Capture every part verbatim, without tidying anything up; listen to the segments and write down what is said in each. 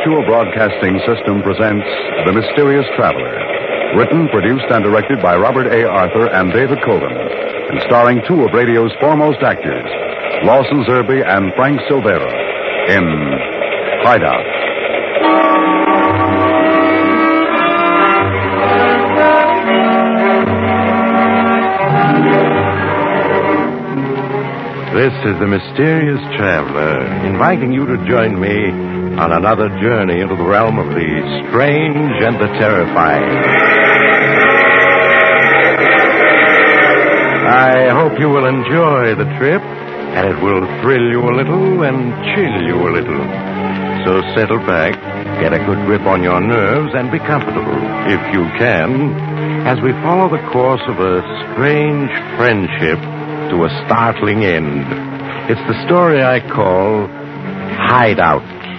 Mutual Broadcasting System presents The Mysterious Traveler. Written, produced, and directed by Robert A. Arthur and David Coben. And starring two of radio's foremost actors, Lawson Zerbe and Frank Silvera, in Hideout. This is the Mysterious Traveler, inviting you to join me on another journey into the realm of the strange and the terrifying. I hope you will enjoy the trip, and it will thrill you a little and chill you a little. So settle back, get a good grip on your nerves, and be comfortable, if you can, as we follow the course of a strange friendship to a startling end. It's the story I call Hideout.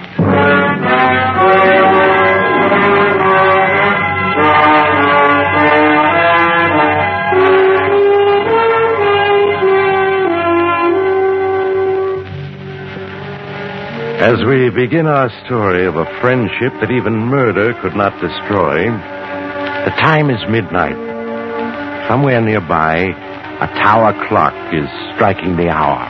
As we begin our story of a friendship that even murder could not destroy, the time is midnight. Somewhere nearby, a tower clock is striking the hour.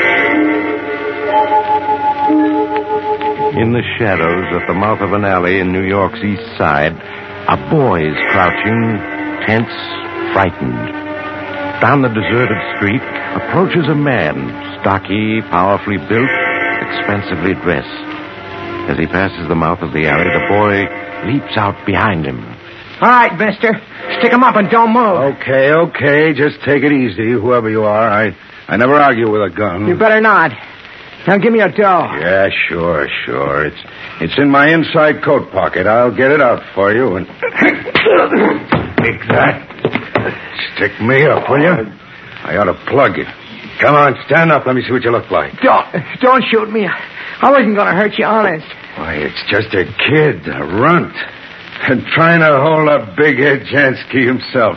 In the shadows at the mouth of an alley in New York's East Side, a boy is crouching, tense, frightened. Down the deserted street approaches a man, stocky, powerfully built, expensively dressed. As he passes the mouth of the alley, the boy leaps out behind him. All right, mister. Stick 'em up and don't move. Okay, okay. Just take it easy, whoever you are. I I never argue with a gun. You better not. Now give me your dough. Yeah, sure, sure. It's it's in my inside coat pocket. I'll get it out for you and take that. Stick me up, will you? I ought to plug you. Come on, stand up. Let me see what you look like. Don't don't shoot me. I wasn't going to hurt you, honest. Why, it's just a kid, a runt. And trying to hold up Big Ed Jansky himself.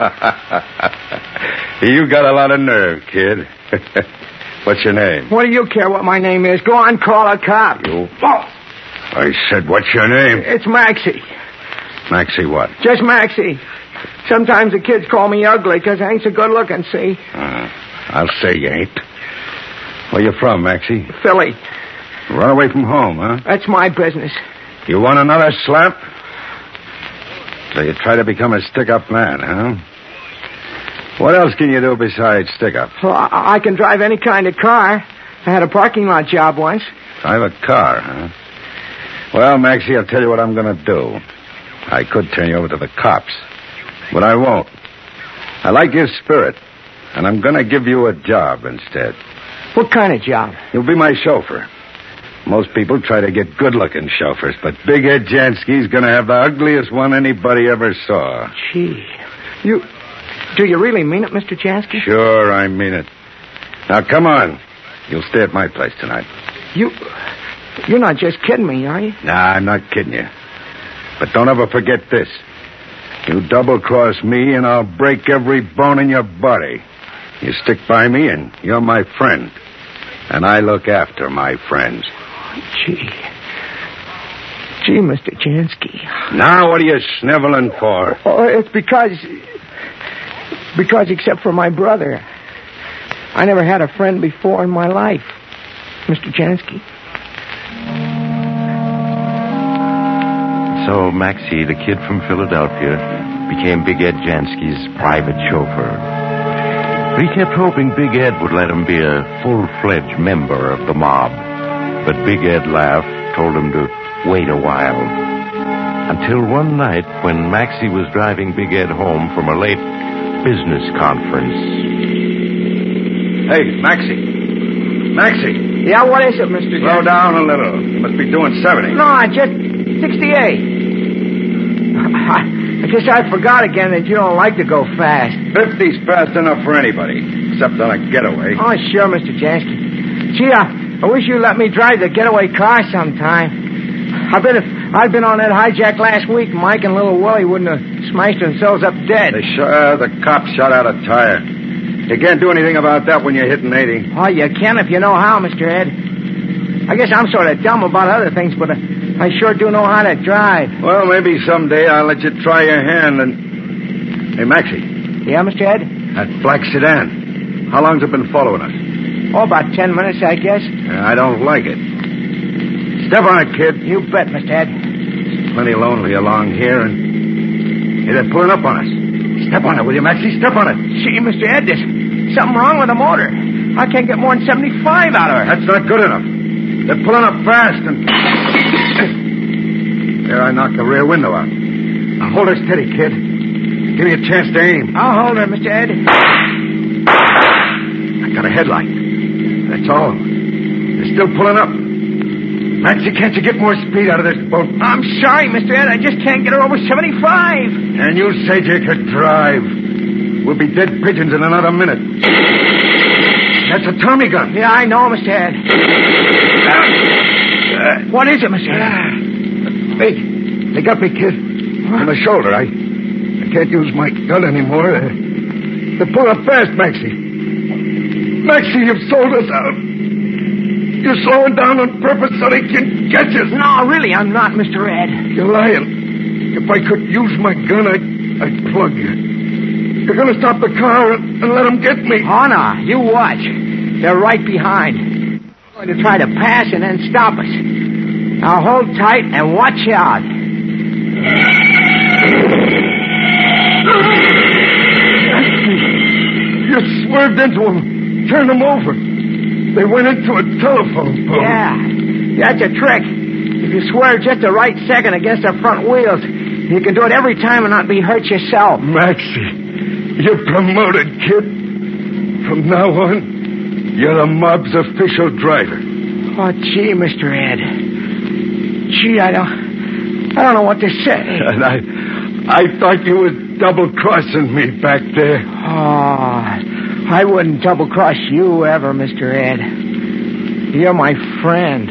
You got a lot of nerve, kid. What's your name? What do you care what my name is? Go on, call a cop. You? Oh. I said, what's your name? It's Maxie. Maxie what? Just Maxie. Sometimes the kids call me ugly because I ain't so good looking, see? Uh, I'll say you ain't. Where you from, Maxie? Philly. Run away from home, huh? That's my business. You want another slap? So you try to become a stick-up man, huh? What else can you do besides stick-up? Well, I-, I can drive any kind of car. I had a parking lot job once. Drive a car, huh? Well, Maxie, I'll tell you what I'm going to do. I could turn you over to the cops, but I won't. I like your spirit, and I'm going to give you a job instead. What kind of job? You'll be my chauffeur. Most people try to get good-looking chauffeurs, but Big Ed Jansky's going to have the ugliest one anybody ever saw. Gee. You... Do you really mean it, Mister Jansky? Sure, I mean it. Now, come on. You'll stay at my place tonight. You... You're not just kidding me, are you? Nah, I'm not kidding you. But don't ever forget this. You double-cross me, and I'll break every bone in your body. You stick by me, and you're my friend. And I look after my friends. Gee. Gee, Mister Jansky. Now what are you sniveling for? Oh, it's because... Because except for my brother, I never had a friend before in my life. Mister Jansky. So Maxie, the kid from Philadelphia, became Big Ed Jansky's private chauffeur. He kept hoping Big Ed would let him be a full-fledged member of the mob. But Big Ed laughed, told him to wait a while. Until one night when Maxie was driving Big Ed home from a late business conference. Hey, Maxie. Maxie. Yeah, what is it, Mister Slow Jansky? down a little. You must be doing seventy. No, just sixty-eight. I, I guess I forgot again that you don't like to go fast. Fifty's fast enough for anybody, except on a getaway. Oh, sure, Mister Jansky. Gee, I, I wish you'd let me drive the getaway car sometime. I bet if I'd been on that hijack last week, Mike and little Willie wouldn't have smashed themselves up dead. They sh- uh, the cop shot out a tire. You can't do anything about that when you're hitting eighty. Oh, you can if you know how, Mister Ed. I guess I'm sort of dumb about other things, but uh, I sure do know how to drive. Well, maybe someday I'll let you try your hand and... Hey, Maxie. Yeah, Mister Ed? That black sedan. How long's it been following us? Oh, about ten minutes, I guess. Uh, I don't like it. Step on it, kid. You bet, Mister Ed. It's plenty lonely along here, and... Hey, they're pulling up on us. Step on it, will you, Maxie? Step on it. Gee, Mister Ed, there's something wrong with the motor. I can't get more than seventy-five out of her. That's not good enough. They're pulling up fast, and... There, I knocked the rear window out. Now, hold her steady, kid. Give me a chance to aim. I'll hold her, Mister Ed. I got a headlight. That's all. They're still pulling up. Maxie, can't you get more speed out of this boat? I'm sorry, Mister Ed. I just can't get her over seventy-five. And you said you could drive. We'll be dead pigeons in another minute. That's a Tommy gun. Yeah, I know, Mister Ed. Uh, what is it, Mister Ed? Hey, they got me, kid. On the shoulder. I, I can't use my gun anymore. Uh, they're pulling up fast, Maxie. Maxie, you've sold us out. You're slowing down on purpose so they can catch us. No, really, I'm not, Mister Ed. You're lying. If I could use my gun, I'd, I'd plug you. You're going to stop the car and, and let them get me. Oh, no. You watch. They're right behind. They're going to try to pass and then stop us. Now hold tight and watch out. You swerved into them. Turned them over. They went into a telephone pole. Yeah. That's a trick. If you swerve just the right second against the front wheels, you can do it every time and not be hurt yourself. Maxie, you're promoted, kid. From now on, you're the mob's official driver. Oh, gee, Mister Ed. Gee, I don't... I don't know what to say. And I... I thought you were double-crossing me back there. Oh, I wouldn't double-cross you ever, Mister Ed. You're my friend.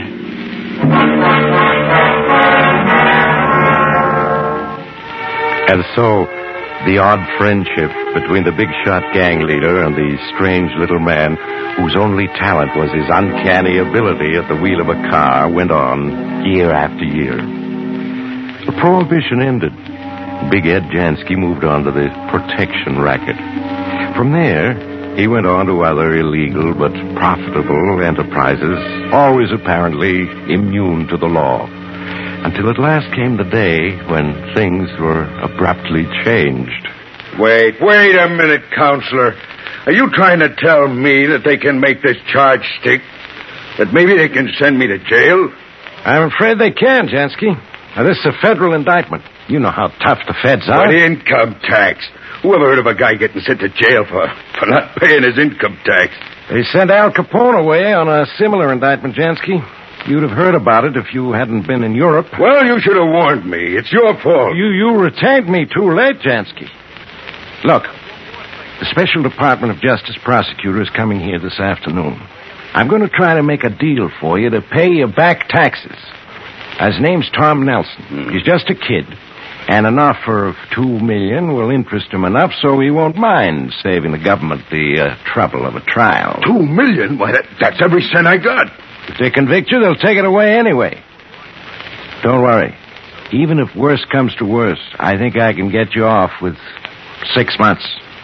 And so, the odd friendship between the big shot gang leader and the strange little man whose only talent was his uncanny ability at the wheel of a car went on year after year. The prohibition ended. Big Ed Jansky moved on to the protection racket. From there, he went on to other illegal but profitable enterprises, always apparently immune to the law. Until at last came the day when things were abruptly changed. Wait, wait a minute, Counselor. Are you trying to tell me that they can make this charge stick? That maybe they can send me to jail? I'm afraid they can, Jansky. Now, this is a federal indictment. You know how tough the feds are. But income tax. Who ever heard of a guy getting sent to jail for, for not paying his income tax? They sent Al Capone away on a similar indictment, Jansky. You'd have heard about it if you hadn't been in Europe. Well, you should have warned me. It's your fault. You you retained me too late, Jansky. Look, the Special Department of Justice prosecutor is coming here this afternoon. I'm going to try to make a deal for you to pay your back taxes. His name's Tom Nelson. Mm. He's just a kid. And an offer of two million will interest him enough so he won't mind saving the government the uh, trouble of a trial. Two million? Why, that, that's every cent I got. If they convict you, they'll take it away anyway. Don't worry. Even if worse comes to worse, I think I can get you off with six months.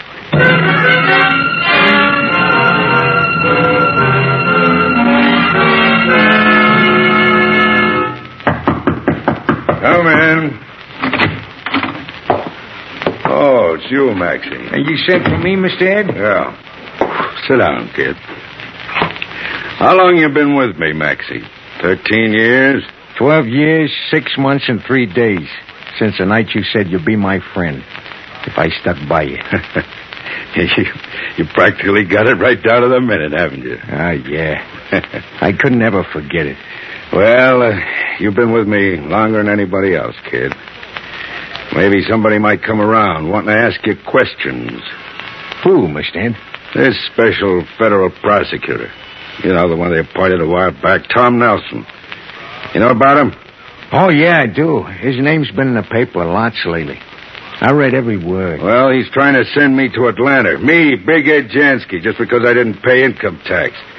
Come in. Oh, it's you, Maxie. And you sent for me, Mister Ed? Yeah. Sit down, kid. How long you been with me, Maxie? Thirteen years? Twelve years, six months, and three days. Since the night you said you'd be my friend. If I stuck by you. you. You practically got it right down to the minute, haven't you? Ah, yeah. I couldn't ever forget it. Well, uh, you've been with me longer than anybody else, kid. Maybe somebody might come around wanting to ask you questions. Who, Mister Ed? This special federal prosecutor. You know, the one they appointed a while back, Tom Nelson. You know about him? Oh, yeah, I do. His name's been in the paper lots lately. I read every word. Well, he's trying to send me to Atlanta. Me, Big Ed Jansky, just because I didn't pay income tax.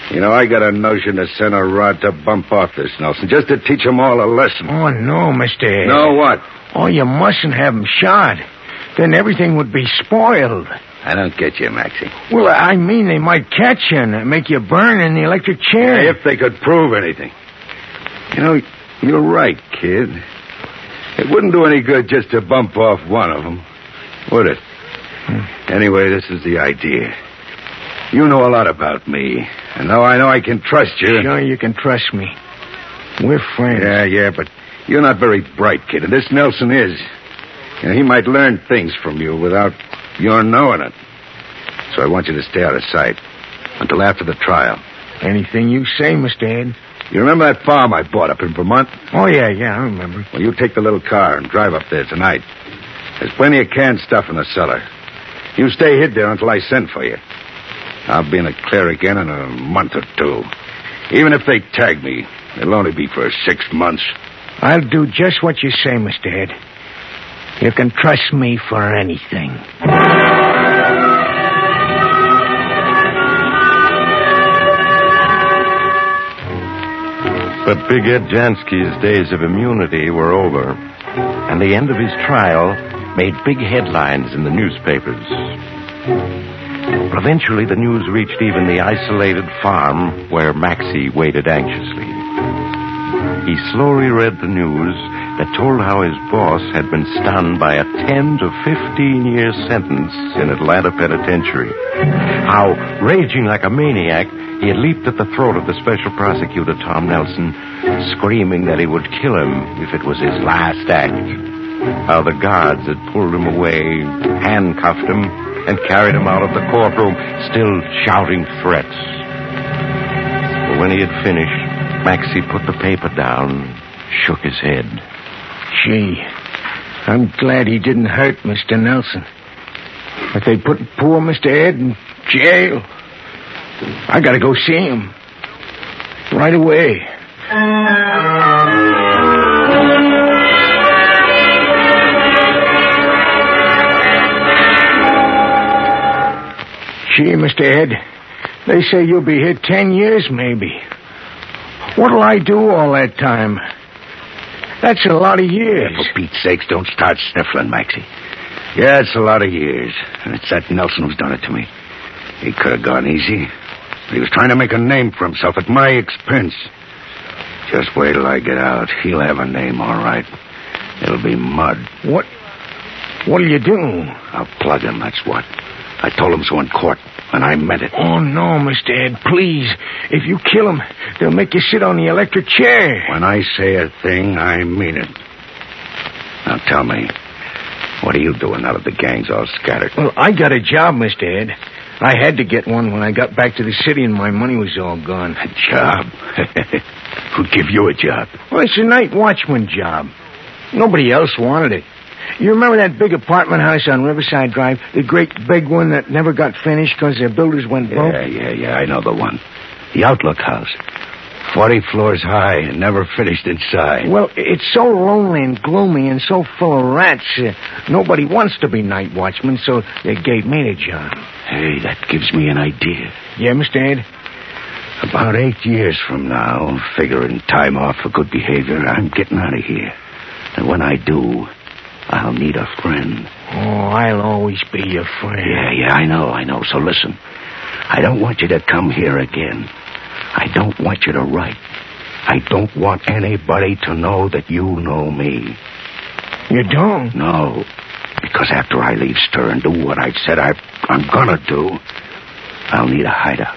You know, I got a notion to send a rod to bump off this Nelson, just to teach them all a lesson. Oh, no, Mister Ed. No what? Oh, you mustn't have him shot. Then everything would be spoiled. I don't get you, Maxie. Well, I mean, they might catch you and make you burn in the electric chair. Yeah, if they could prove anything. You know, you're right, kid. It wouldn't do any good just to bump off one of them, would it? Hmm. Anyway, this is the idea. You know a lot about me, and now I know I can trust you. Sure, you can trust me. We're friends. Yeah, yeah, but you're not very bright, kid, and this Nelson is. You know, he might learn things from you without your knowing it. So I want you to stay out of sight until after the trial. Anything you say, Mister Ed. You remember that farm I bought up in Vermont? Oh, yeah, yeah, I remember. Well, you take the little car and drive up there tonight. There's plenty of canned stuff in the cellar. You stay hid there until I send for you. I'll be in the clear again in a month or two. Even if they tag me, it'll only be for six months. I'll do just what you say, Mister Ed. You can trust me for anything. But Big Ed Jansky's days of immunity were over, and the end of his trial made big headlines in the newspapers. But eventually the news reached even the isolated farm where Maxie waited anxiously. He slowly read the news that told how his boss had been stunned by a ten to fifteen year sentence in Atlanta Penitentiary. How, raging like a maniac, he had leaped at the throat of the special prosecutor, Tom Nelson, screaming that he would kill him if it was his last act. How the guards had pulled him away, handcuffed him, and carried him out of the courtroom, still shouting threats. But when he had finished, Maxie put the paper down, shook his head. Gee, I'm glad he didn't hurt Mister Nelson. But they put poor Mister Ed in jail. I gotta go see him. Right away. Gee, Mister Ed, they say you'll be here ten years, maybe. What'll I do all that time? That's a lot of years. Yeah, for Pete's sakes, don't start sniffling, Maxie. Yeah, it's a lot of years. And it's that Nelson who's done it to me. He could have gone easy. He was trying to make a name for himself at my expense. Just wait till I get out. He'll have a name, all right. It'll be mud. What? What'll you do? I'll plug him, that's what. I told him so in court, and I meant it. Oh, no, Mister Ed, please. If you kill him, they'll make you sit on the electric chair. When I say a thing, I mean it. Now tell me, what are you doing now that the gang's all scattered? Well, I got a job, Mister Ed. I had to get one when I got back to the city and my money was all gone. A job? Who'd give you a job? Well, it's a night watchman job. Nobody else wanted it. You remember that big apartment house on Riverside Drive? The great big one that never got finished because their builders went broke? Yeah, yeah, yeah, I know the one. The Outlook House. Forty floors high and never finished inside. Well, it's so lonely and gloomy and so full of rats. Uh, nobody wants to be night watchman, so they gave me the job. Hey, that gives me an idea. Yeah, Mister Ed? About eight years from now, figuring time off for good behavior, I'm getting out of here. And when I do, I'll need a friend. Oh, I'll always be your friend. Yeah, yeah, I know, I know. So listen, I don't want you to come here again. I don't want you to write. I don't want anybody to know that you know me. You don't? No, because after I leave Stir and do what I've said I, I'm gonna do, I'll need a hideout.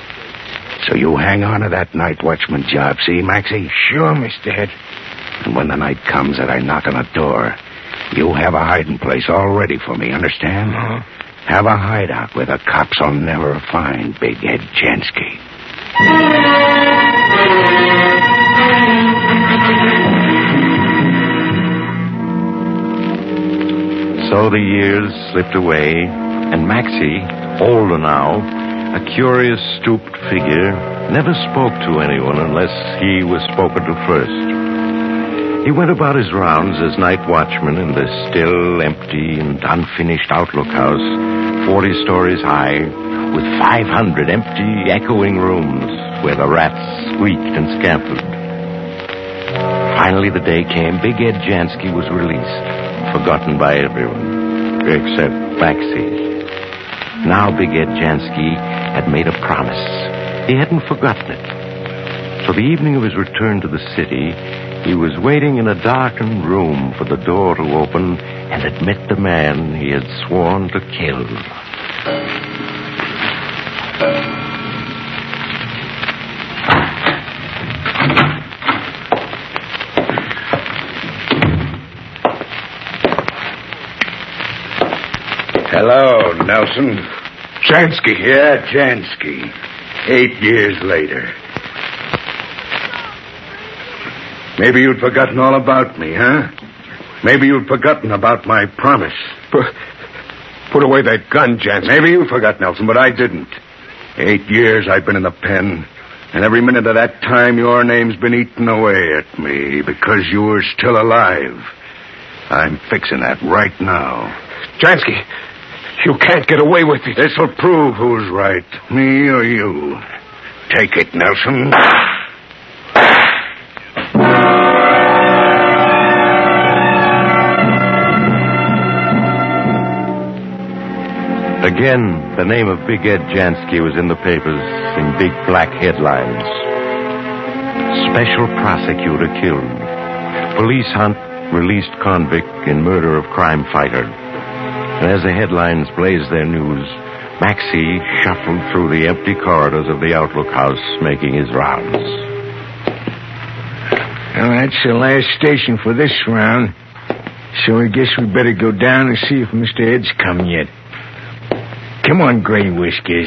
So you hang on to that night watchman job, see, Maxie? Sure, Mister Ed. And when the night comes that I knock on the door, you have a hiding place all ready for me, understand? Uh-huh. Have a hideout where the cops will never find Big Ed Jansky. So the years slipped away, and Maxie, older now, a curious, stooped figure, never spoke to anyone unless he was spoken to first. He went about his rounds as night watchman in the still, empty, and unfinished Outlook House, forty stories high, with five hundred empty, echoing rooms where the rats squeaked and scampered. Finally, the day came. Big Ed Jansky was released, forgotten by everyone, except Maxie. Now Big Ed Jansky had made a promise. He hadn't forgotten it. So the evening of his return to the city, he was waiting in a darkened room for the door to open and admit the man he had sworn to kill. Hello, Nelson. Jansky. Yeah, Jansky. Eight years later. Maybe you'd forgotten all about me, huh? Maybe you'd forgotten about my promise. Put, put away that gun, Jansky. Maybe you forgot, Nelson, but I didn't. Eight years I've been in the pen, and every minute of that time your name's been eaten away at me because you were still alive. I'm fixing that right now. Jansky, you can't get away with it. This'll prove who's right, me or you. Take it, Nelson. Again, the name of Big Ed Jansky was in the papers in big black headlines. Special prosecutor killed. Police hunt released convict in murder of crime fighter. And as the headlines blazed their news, Maxie shuffled through the empty corridors of the Outlook House, making his rounds. Well, that's the last station for this round. So I guess we better go down and see if Mister Ed's come yet. Come on, Gray Whiskers.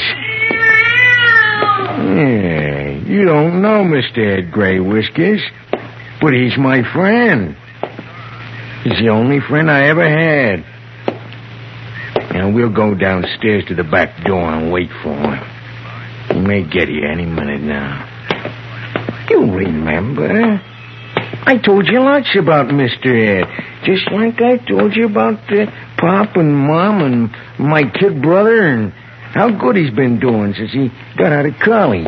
Yeah, you don't know Mister Ed Gray Whiskers, but he's my friend. He's the only friend I ever had. Now, we'll go downstairs to the back door and wait for him. He may get here any minute now. You remember? I told you lots about Mister Ed, just like I told you about uh, Pop and Mom and my kid brother and how good he's been doing since he got out of college.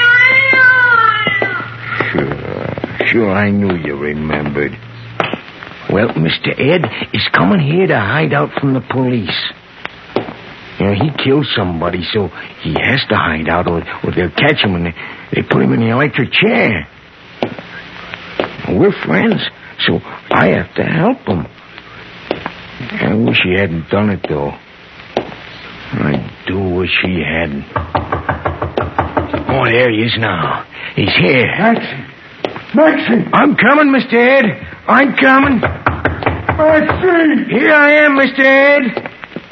Sure, sure, I knew you remembered. Well, Mister Ed is coming here to hide out from the police. You know, he killed somebody, so he has to hide out or, or they'll catch him and they, they put him in the electric chair. We're friends, so I have to help him. I wish he hadn't done it, though. I do wish he hadn't. Oh, there he is now. He's here. Maxie! Maxie! I'm coming, Mister Ed. I'm coming. Maxie! Here I am, Mister Ed.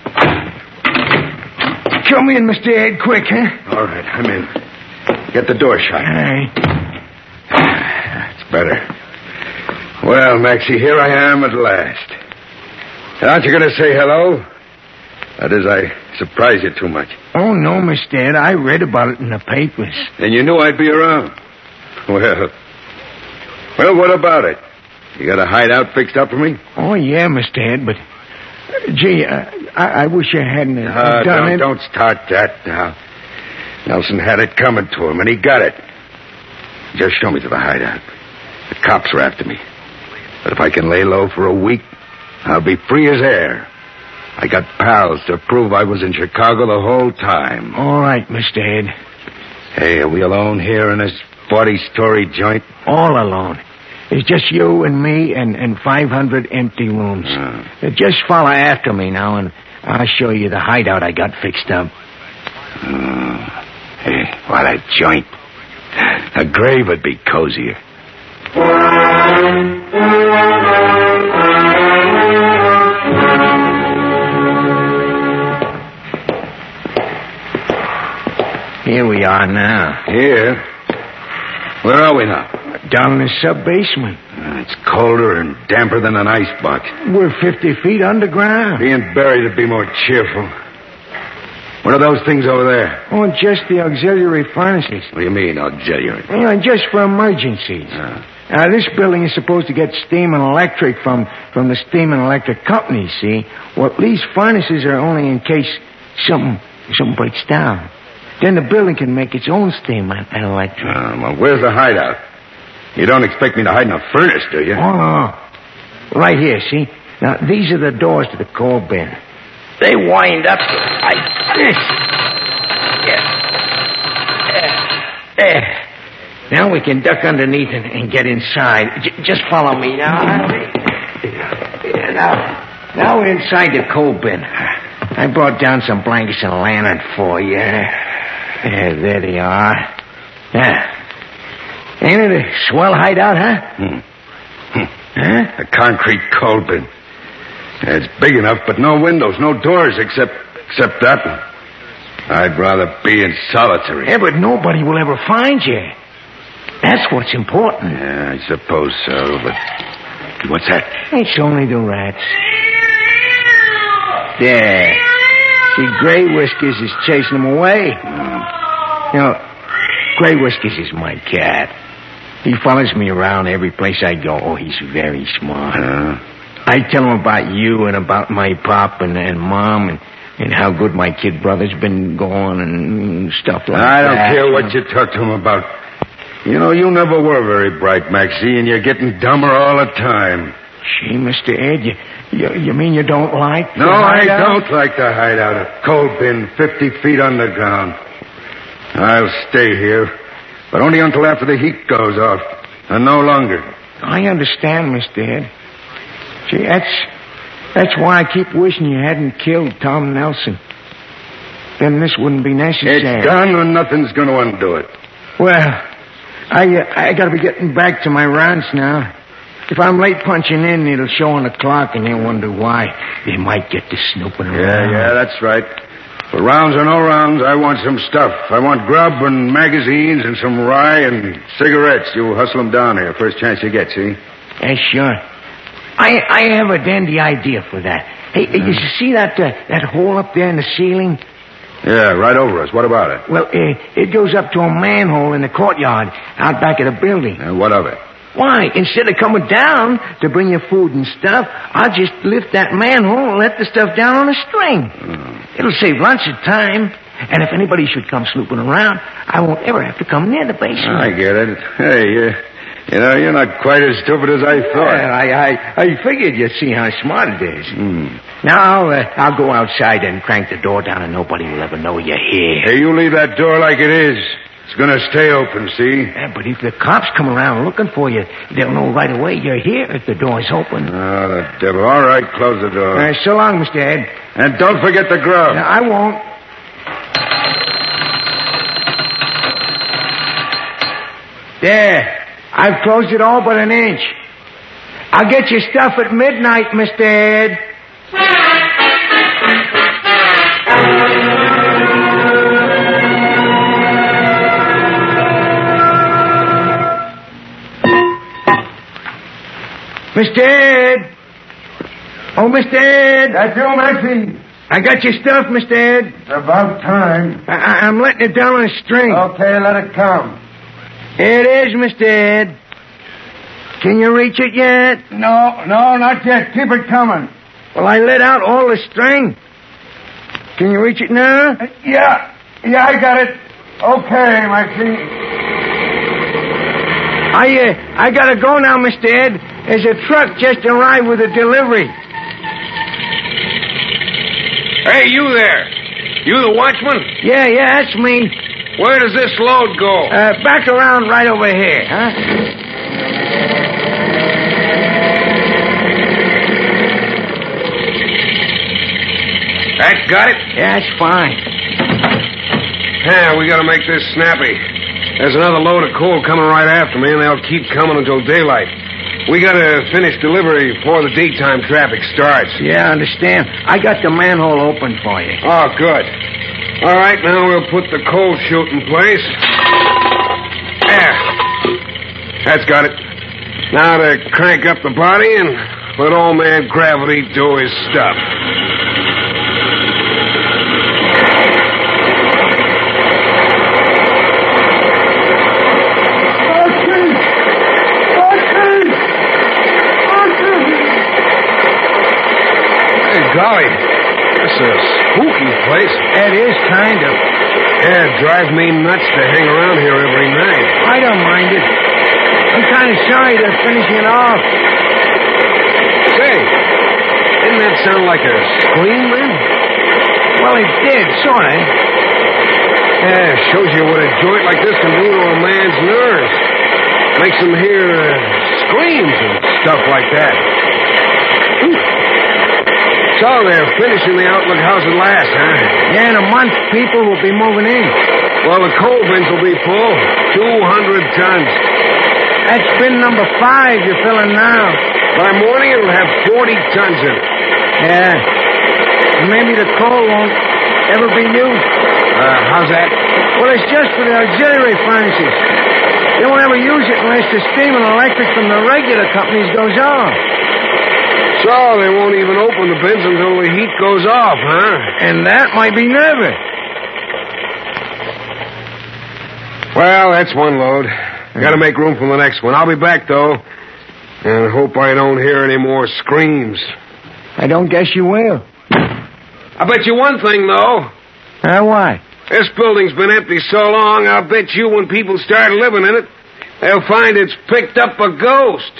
Come in, Mister Ed, quick, huh? All right, I'm in. Get the door shut. All right. That's better. Well, Maxie, here I am at last. Aren't you going to say hello? That is, I surprise you too much. Oh, no, Mister Ed. I read about it in the papers. And you knew I'd be around. Well, well, what about it? You got a hideout fixed up for me? Oh, yeah, Mister Ed, but... Uh, gee, uh, I, I wish I hadn't uh, uh, done don't, it. Don't start that now. Nelson had it coming to him, and he got it. Just show me to the hideout. The cops are after me. But if I can lay low for a week, I'll be free as air. I got pals to prove I was in Chicago the whole time. All right, Mister Ed. Hey, are we alone here in this forty-story joint? All alone. It's just you and me and, and five hundred empty rooms. Uh. Uh, just follow after me now, and I'll show you the hideout I got fixed up. Uh, hey, what a joint. A grave would be cozier. Here we are now. Here? Where are we now? Down in the sub-basement. Uh, it's colder and damper than an icebox. We're fifty feet underground. Being buried would be more cheerful. What are those things over there? Oh, just the auxiliary furnaces. What do you mean, auxiliary? You know, just for emergencies. Uh. Uh, this building is supposed to get steam and electric from, from the steam and electric company, see? Well, these furnaces are only in case something If something breaks down, then the building can make its own steam and electric. Uh, well, where's the hideout? You don't expect me to hide in a furnace, do you? Oh, no. Right here, see? Now, these are the doors to the coal bin. They wind up like this. Yeah. There. There. Now we can duck underneath and, and get inside. J- just follow me now. Yeah, now, now we're inside the coal bin. I brought down some blankets and a lantern for you. There, there they are. Yeah. Ain't it a swell hideout, huh? Hmm. Hmm. Huh? A concrete coal bin. Yeah, it's big enough, but no windows, no doors except except that one. I'd rather be in solitary. Yeah, but nobody will ever find you. That's what's important. Yeah, I suppose so, but what's that? It's only the rats. There. See, Gray Whiskers is chasing them away. Mm. You know, Gray Whiskers is my cat. He follows me around every place I go. Oh, he's very smart. Uh, I tell him about you and about my pop and, and mom and, and how good my kid brother's been going and stuff like I that. don't care what you talk to him about. You know, you never were very bright, Maxie, and you're getting dumber all the time. Gee, Mister Ed, you, you, you mean you don't like No, the I hideout? don't like the hideout. A coal bin fifty feet underground. I'll stay here, but only until after the heat goes off, and no longer. I understand, Mister Ed. Gee, that's, that's why I keep wishing you hadn't killed Tom Nelson. Then this wouldn't be necessary. It's done, and nothing's going to undo it. Well, I uh, I got to be getting back to my rounds now. If I'm late punching in, it'll show on the clock, and they'll wonder why. They might get to snooping Yeah, around. yeah, that's right. But rounds or no rounds, I want some stuff. I want grub and magazines and some rye and cigarettes. You hustle them down here first chance you get, see? Yeah, sure. I I have a dandy idea for that. Hey, Mm-hmm. you see that uh, that hole up there in the ceiling? Yeah, right over us. What about it? Well, uh, it goes up to a manhole in the courtyard out back of the building. And what of it? Why, instead of coming down to bring you food and stuff, I'll just lift that manhole and let the stuff down on a string. Mm. It'll save lots of time. And if anybody should come snooping around, I won't ever have to come near the basement. I get it. Hey, uh, you know, you're not quite as stupid as I thought. Well, I, I, I figured you'd see how smart it is. Mm. Now, I'll, uh, I'll go outside and crank the door down and nobody will ever know you're here. Hey, you leave that door like it is. It's going to stay open, see? Yeah, but if the cops come around looking for you, they'll know right away you're here if the door's open. Oh, the devil. All right, close the door. Uh, so long, Mister Ed. And don't forget the grub. No, I won't. There. I've closed it all but an inch. I'll get your stuff at midnight, Mister Ed. Mister Ed! Oh, Mister Ed! That's you, Maxie. I got your stuff, Mister Ed. It's about time. I- I- I'm letting it down on a string. Okay, let it come. Here it is, Mister Ed. Can you reach it yet? No, no, not yet. Keep it coming. Well, I let out all the string. Can you reach it now? Uh, yeah, yeah, I got it. Okay, Maxie. I, uh, I gotta go now, Mister Ed. There's a truck just arrived with a delivery. Hey, you there. You the watchman? Yeah, yeah, that's me. Where does this load go? Uh, back around right over here, huh? That got it? Yeah, that's fine. Yeah, we gotta make this snappy. There's another load of coal coming right after me, and they'll keep coming until daylight. We gotta finish delivery before the daytime traffic starts. Yeah, I understand. I got the manhole open for you. Oh, good. All right, now we'll put the coal chute in place. There. That's got it. Now to crank up the body and let old man Gravity do his stuff. Hey, golly. This is a spooky place. It is kind of. Yeah, it drives me nuts to hang around here every night. I don't mind it. I'm kind of sorry they're finishing it off. Say, didn't that sound like a scream, man? Well, it did, sort of. Yeah, shows you what a joint like this can do to a man's nerves. Makes him hear uh, screams and stuff like that. Ooh. So they're finishing the Outlook house at last, huh? Yeah, in a month, people will be moving in. Well, the coal bins will be full. two hundred tons. That's bin number five you're filling now. By morning, it'll have forty tons in it. Yeah. And maybe the coal won't ever be used. Uh, how's that? Well, it's just for the auxiliary furnaces. They won't ever use it unless the steam and electric from the regular companies goes off. So they won't even open the bins until the heat goes off, huh? And that might be never. Well, that's one load. Gotta make room for the next one. I'll be back, though. And hope I don't hear any more screams. I don't guess you will. I bet you one thing, though. Uh, why? This building's been empty so long, I'll bet you when people start living in it, they'll find it's picked up a ghost.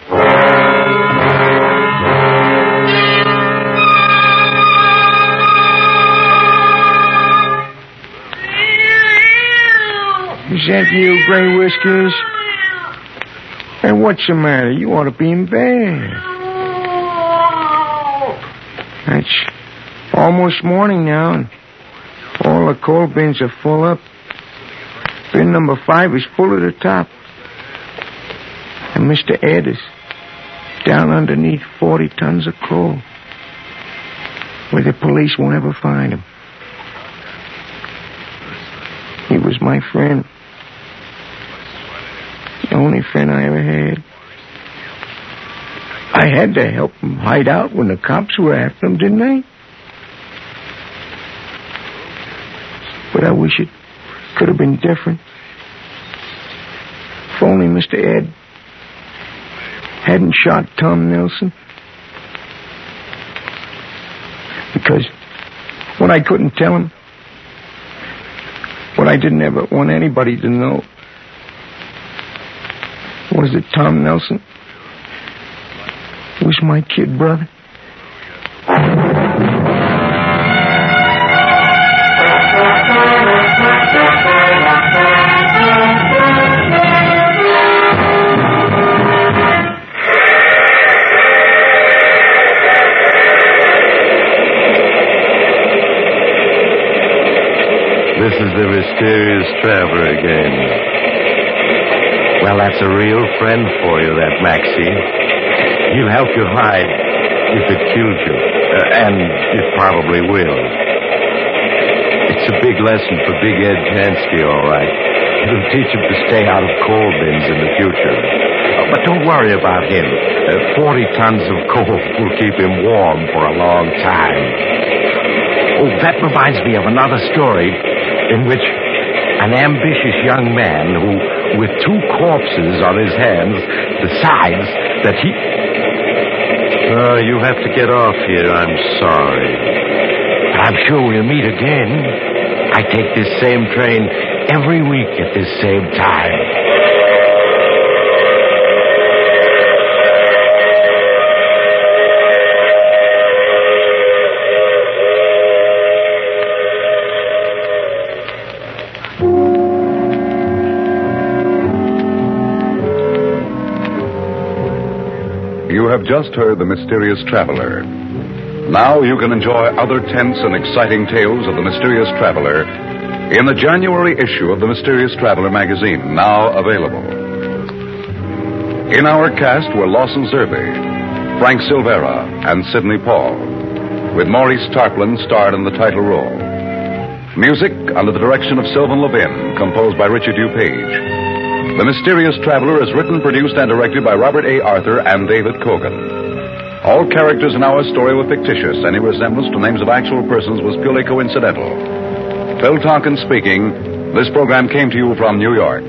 Is that you, Gray Whiskers? Hey, what's the matter? You ought to be in bed. It's almost morning now, and all the coal bins are full up. Bin number five is full to the top. And Mister Ed is down underneath forty tons of coal, where the police won't ever find him. He was my friend. The only friend I ever had. I had to help him hide out when the cops were after him, didn't I? But I wish it could have been different. If only Mister Ed hadn't shot Tom Nelson. Because what I couldn't tell him, what I didn't ever want anybody to know, was that Tom Nelson was my kid brother. This is the mysterious traveler again. Well, that's a real friend for you, that Maxie. He'll help you hide if it kills you. Uh, and it probably will. It's a big lesson for Big Ed Jansky, all right. It'll teach him to stay out of coal bins in the future. Uh, but don't worry about him. Uh, Forty tons of coal will keep him warm for a long time. Oh, that reminds me of another story in which an ambitious young man who, with two corpses on his hands, decides that he... Oh, you have to get off here. I'm sorry. But I'm sure we'll meet again. I take this same train every week at this same time. You have just heard The Mysterious Traveler. Now you can enjoy other tense and exciting tales of The Mysterious Traveler in the January issue of The Mysterious Traveler magazine, now available. In our cast were Lawson Zerbe, Frank Silvera, and Sidney Paul, with Maurice Tarplin starred in the title role. Music under the direction of Sylvan Levin, composed by Richard DuPage. The Mysterious Traveler is written, produced, and directed by Robert A. Arthur and David Kogan. All characters in our story were fictitious. Any resemblance to names of actual persons was purely coincidental. Phil Tonkin speaking. This program came to you from New York.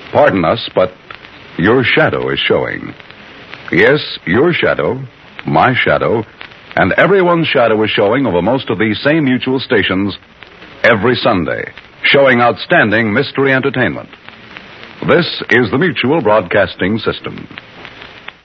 Pardon us, but your shadow is showing. Yes, your shadow, my shadow, and everyone's shadow is showing over most of these same mutual stations every Sunday, showing outstanding mystery entertainment. This is the Mutual Broadcasting System.